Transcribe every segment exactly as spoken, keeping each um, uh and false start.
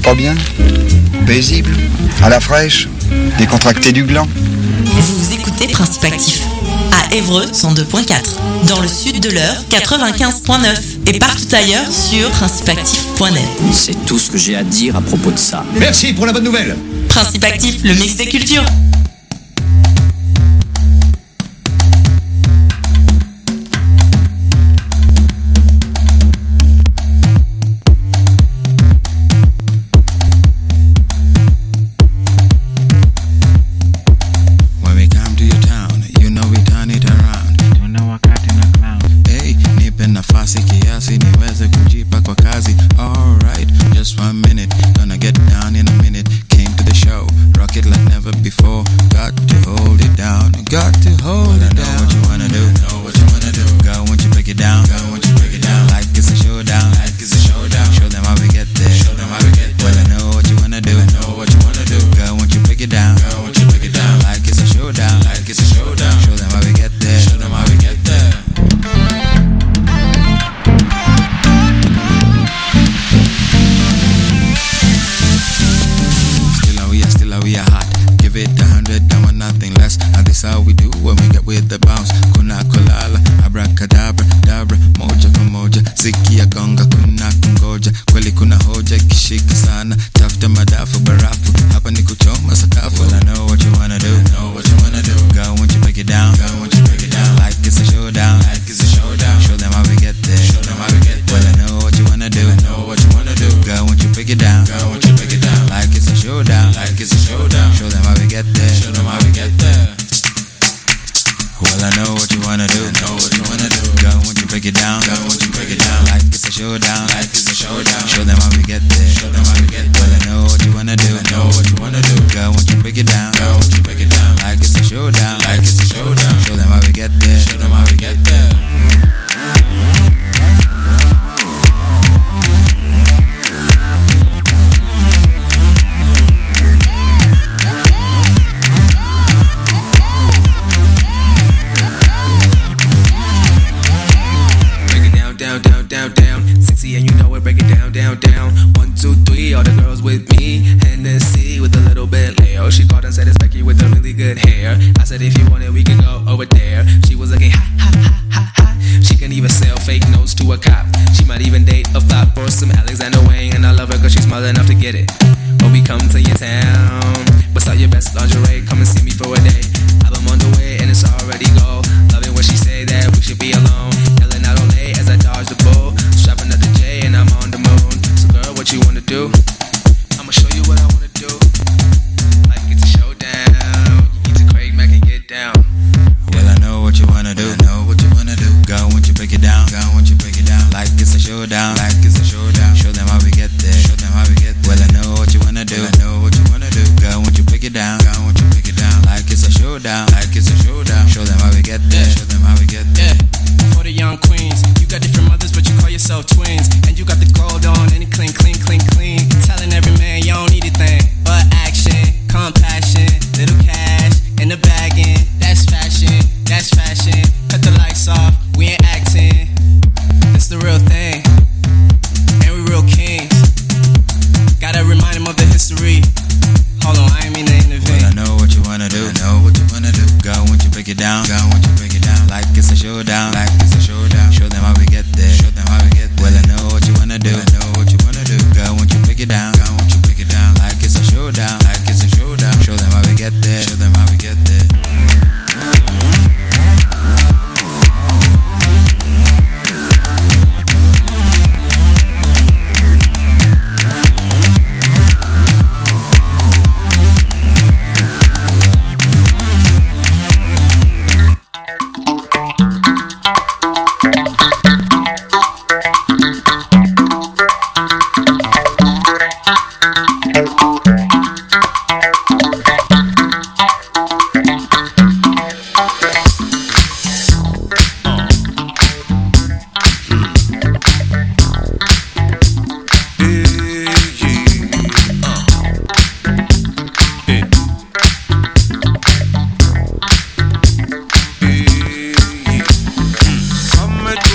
pas bien? Paisible? À la fraîche? Décontracté du gland? Vous écoutez Principe Actif à Évreux cent deux point quatre, dans le sud de l'Eure quatre-vingt-quinze point neuf et partout ailleurs sur principe actif point net. C'est tout ce que j'ai à dire à propos de ça. Merci pour la bonne nouvelle. Principe Actif, le mix des cultures.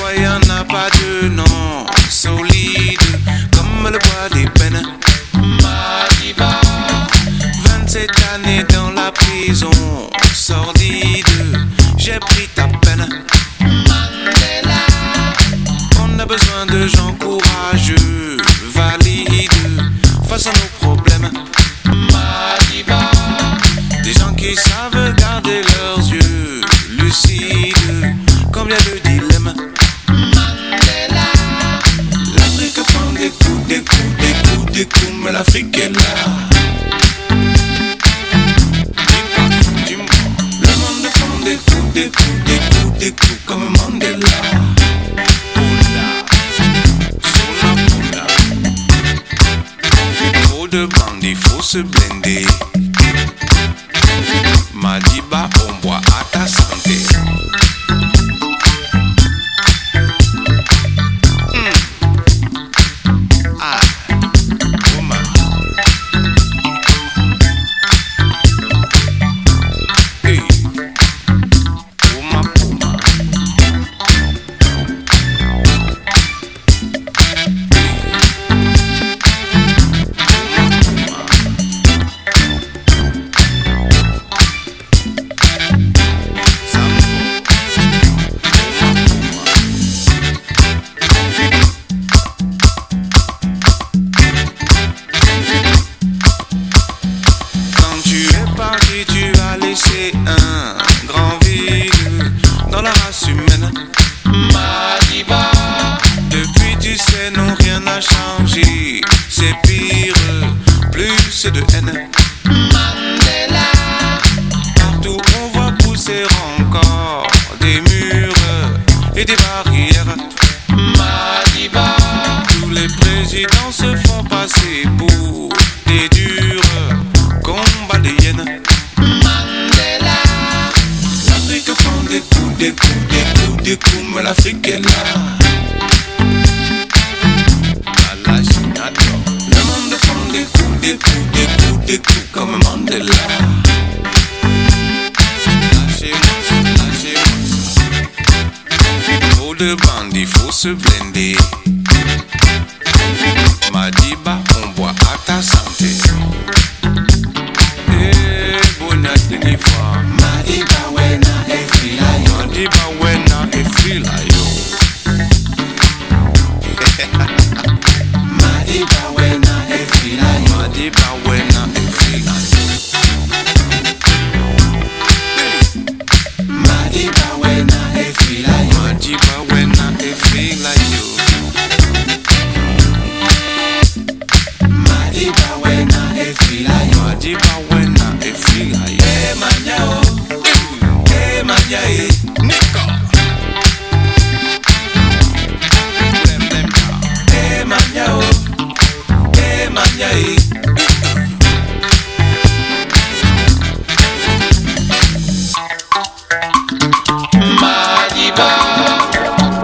pas de nom solide comme le bois des peines. combien de dilemmes. Mandela. L'Afrique prend des coups, des coups, des coups, des coups, mais l'Afrique est là. Le monde prend des coups, des coups, des coups, des coups comme Mandela. Trop de bandits, faut se blender. Madiba, on boit à ta santé. Mm. Ah, Oma. Hey, Oma, Oma. Un grand vide dans la race humaine. Madiba. Depuis tu sais non rien n'a changé. C'est pire, plus de haine. Mandela. Partout on voit pousser encore des murs et des barrières. Madiba. Tous les présidents se font passer pour des durs combats de hyènes. Des coups, des coups, des coups, des coups, mais l'Afrique est là. Le monde prend des coups, des coups, des coups, des coups comme Mandela. Lâchez-moi ça, lâchez-moi ça. Trop de bandits, faut se blender. Madiba, on boit à ta santé. Eh, bonne fois. Madiba, wena. Madiba wena e fila yo. Madiba wena e fila yo. Madiba wena e fila yo. Madiba wena e fila yo. Madiba wena e fila yo. Madiba wena e fila yo. Madiba wena e fila yo. Eh manyao. Eh manyao. Nico. Eh manyao. Eh manyao. Madiba.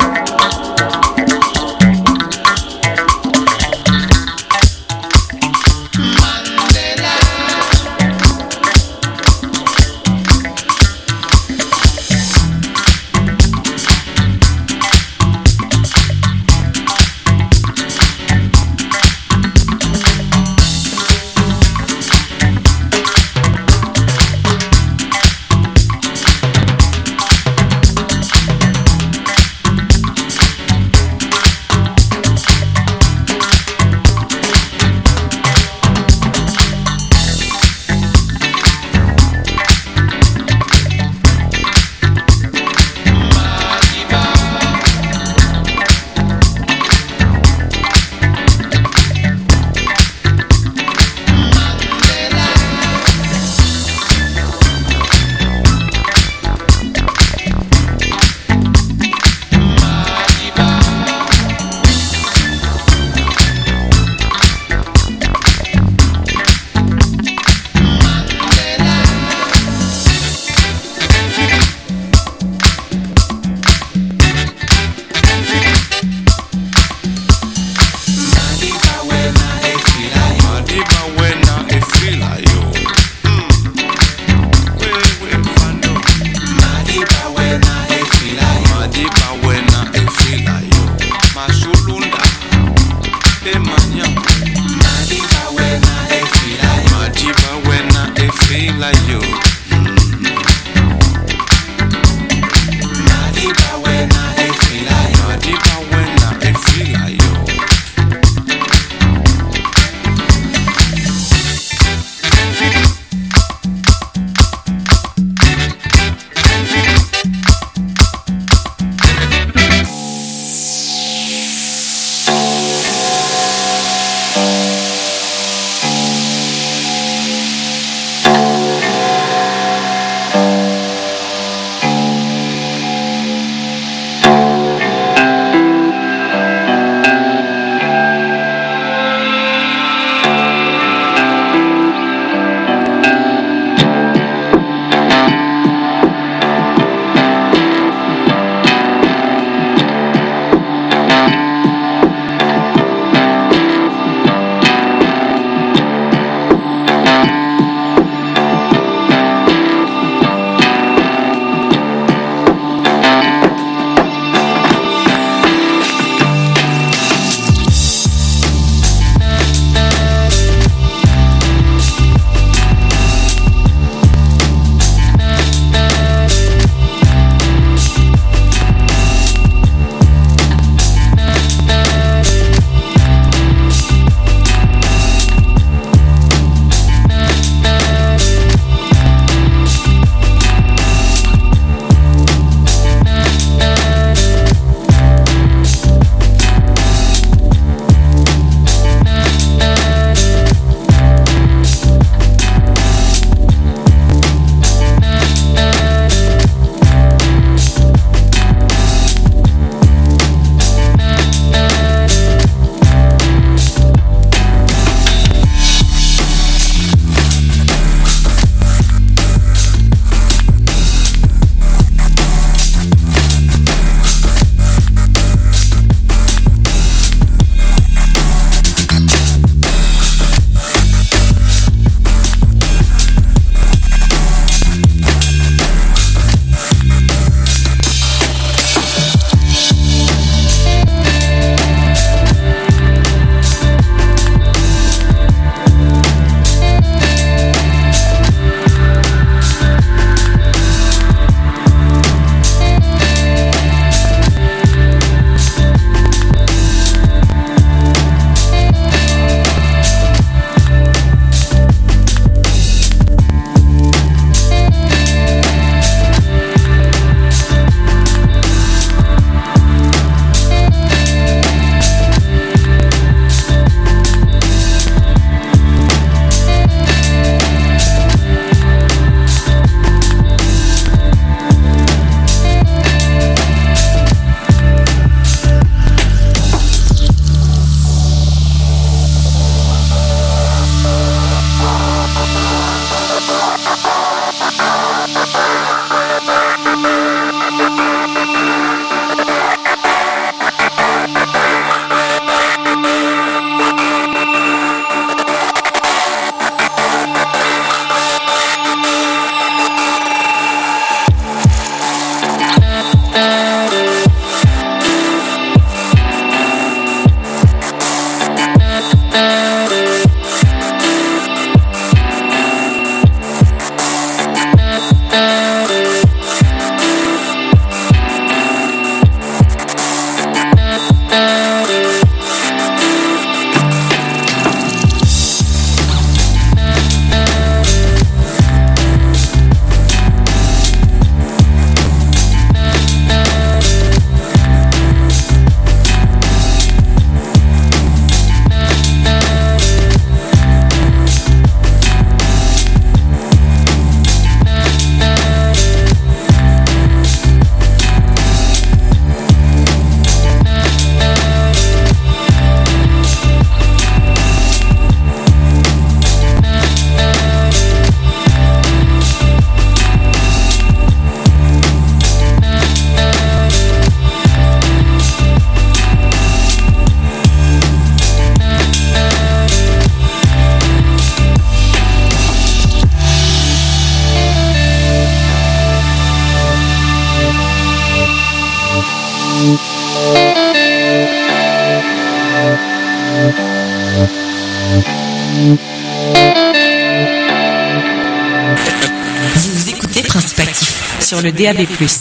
Vous écoutez Principe Actif sur le D A B plus.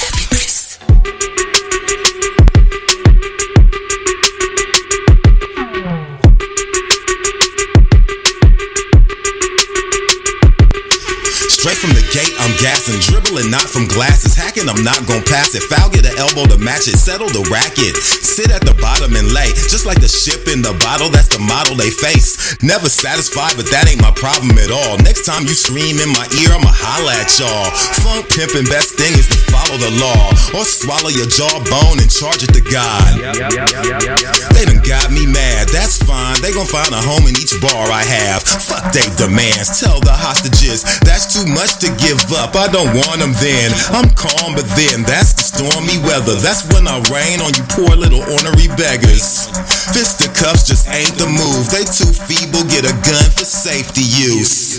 Straight from the gate, I'm gassing, dribbling not from glasses, hacking, I'm not gon' pass it. Foul, get an elbow to match it, settle the racket. Sit at the bottom and lay, just like the ship in the bottle, that's the model they face. Never satisfied, but that ain't my problem at all. Next time you scream in my ear, I'ma holla at y'all. Funk pimpin', best thing is to follow the law, or swallow your jawbone and charge it to God. They done got me mad, that's fine, they gon' find a home in each bar I have. Fuck they demands, tell the hostages, that's too much to give up, I don't want them then. I'm calm, but then that's the stormy weather. That's when I rain on you poor little ornery beggars. Fisticuffs just ain't the move. They too feeble, get a gun for safety use.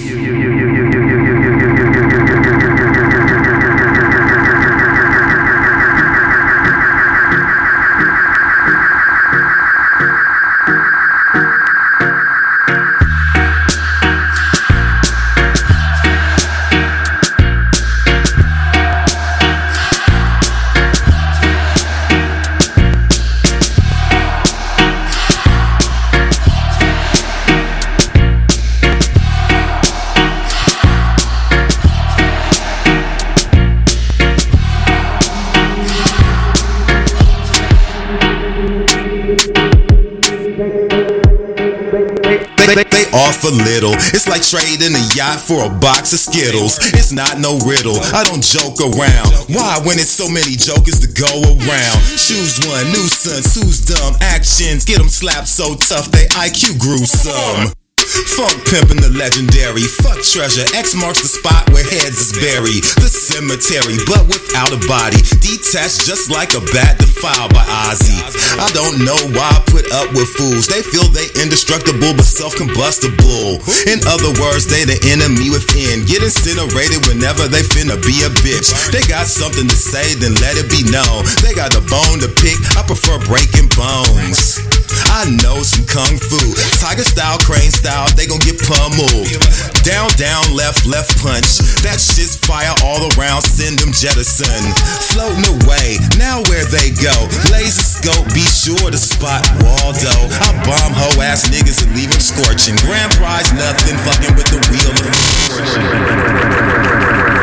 They, they offer little. It's like trading a yacht for a box of Skittles. It's not no riddle. I don't joke around. Why when it's so many jokers to go around? Choose one, nuisance, who's dumb? Actions, get them slapped so tough they I Q gruesome. Funk pimpin' the legendary. Fuck treasure, X marks the spot where heads is buried. The cemetery, but without a body. Detached just like a bat defiled by Ozzy. I don't know why I put up with fools. They feel they indestructible but self-combustible. In other words, they the enemy within. Get incinerated whenever they finna be a bitch. They got something to say, then let it be known. They got a bone to pick, I prefer breaking bones. I know some kung fu, tiger style, crane style, they gon' get pummeled. Down, down, left, left punch. That shit's fire all around, send them jettison. Floating away, now where they go. Laser scope, be sure to spot Waldo. I bomb hoe ass niggas and leave them scorching. Grand prize, nothing, fucking with the wheel of fortune.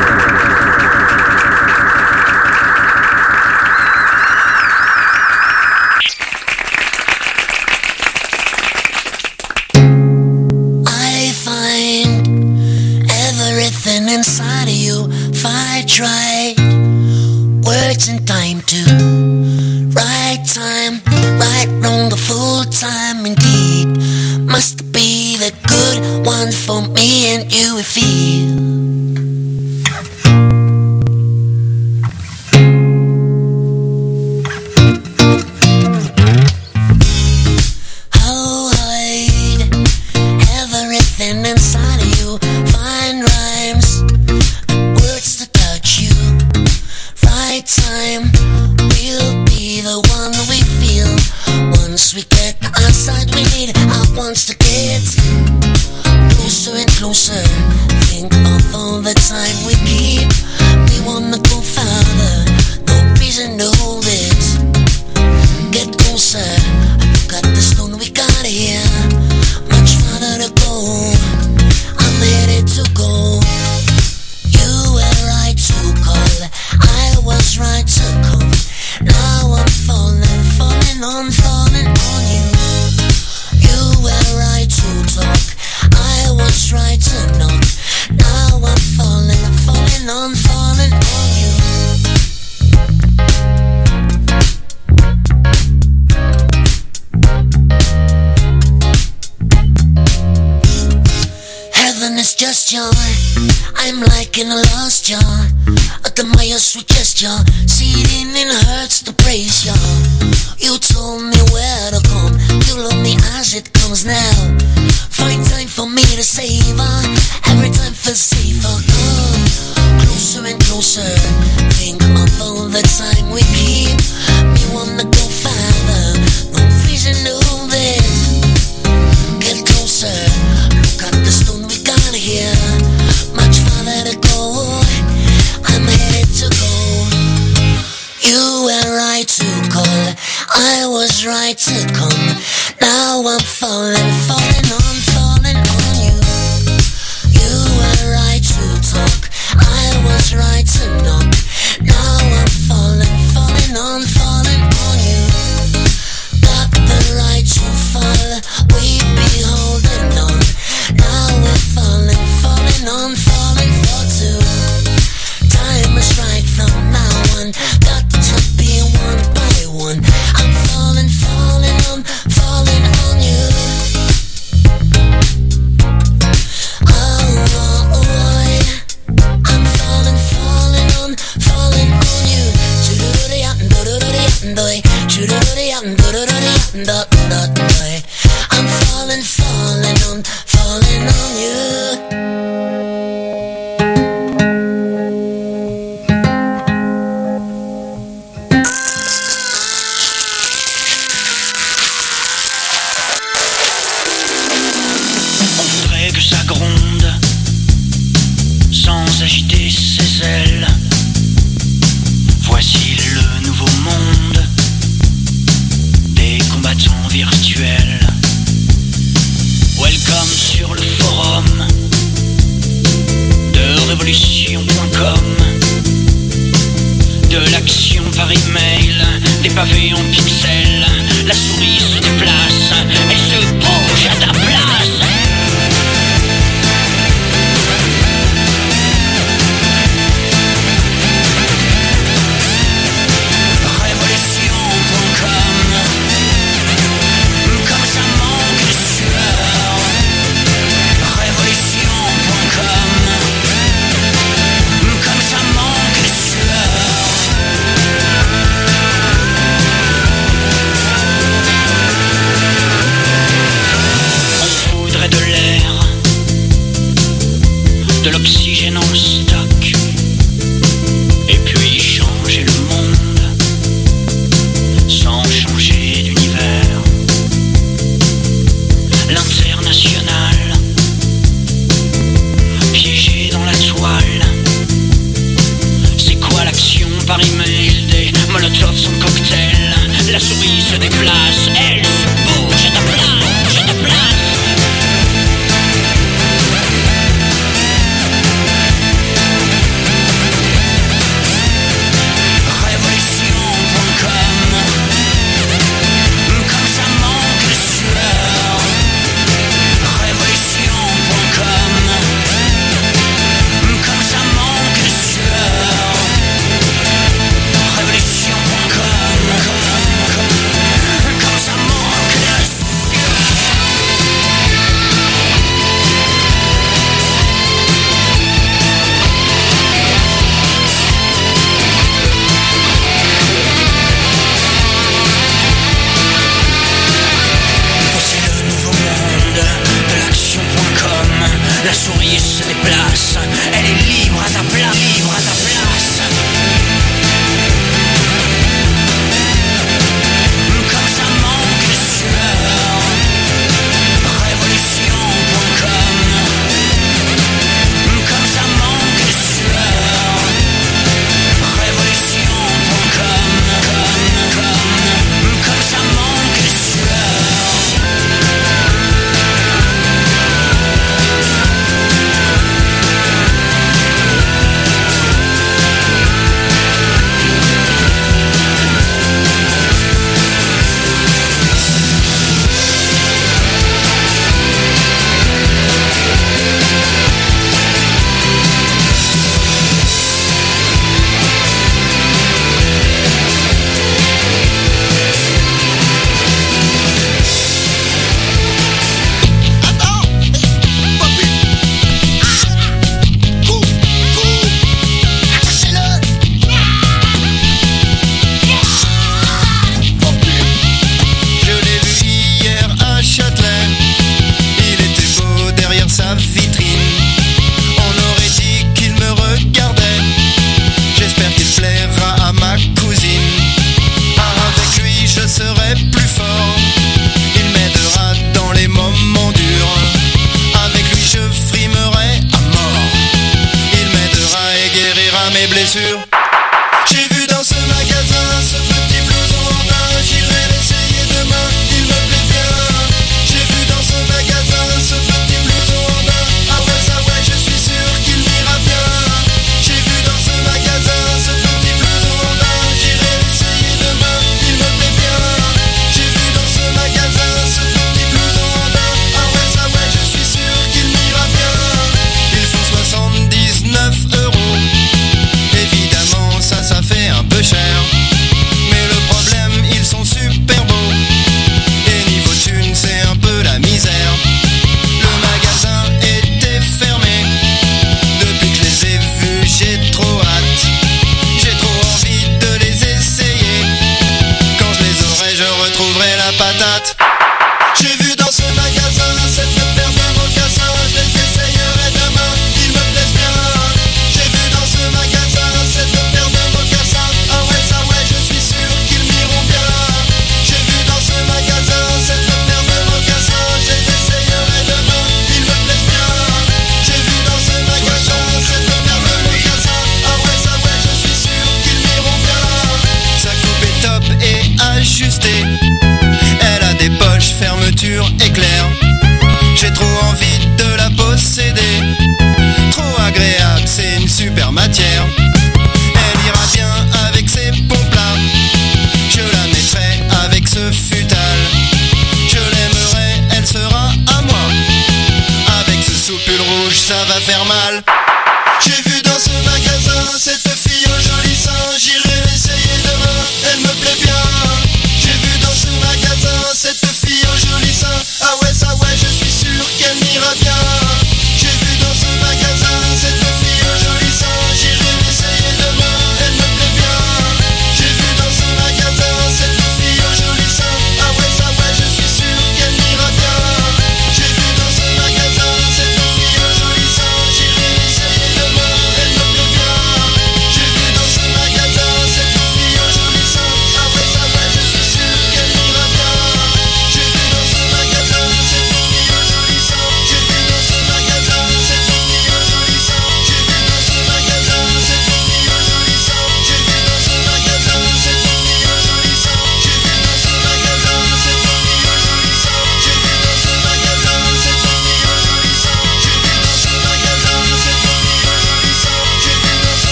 Inside of you, fight right. Words and time to right time, right wrong, the full time indeed. Must be the good one for me and you we feel. I'm like in a lost jar. Admire sweet gesture. Seeing in hurts to praise ya. You told me where to come. You love me as it comes now. Find time for me to savor. Every time for safer. Come closer and closer. Think of all the time we keep. right to call, I was right to come. Now I'm falling, falling on, falling on you. You were right to talk, I was right to knock. Now I'm falling, falling on, falling on you. Got the right to fall, we be holding on. Now we're falling, falling on, falling for two. Time is right from now on, got to be one by one. I'm falling, falling on, falling on you. Oh, oh, oh, I'm falling, falling on, falling on you. I'm falling, falling on, falling on you. Sans agiter ses ailes, voici le nouveau monde des combattants virtuels. Welcome sur le forum de révolution point com, de l'action par email, des pavés en pixels. La souris se déplace, elle se bouge à ta place.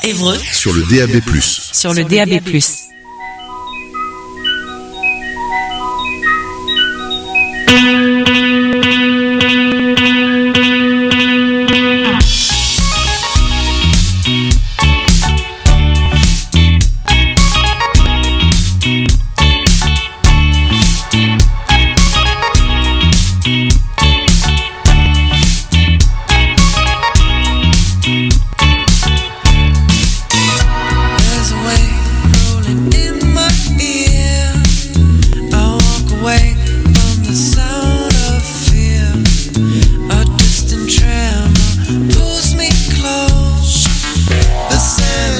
Évreux sur le D A B plus. sur le D A B plus.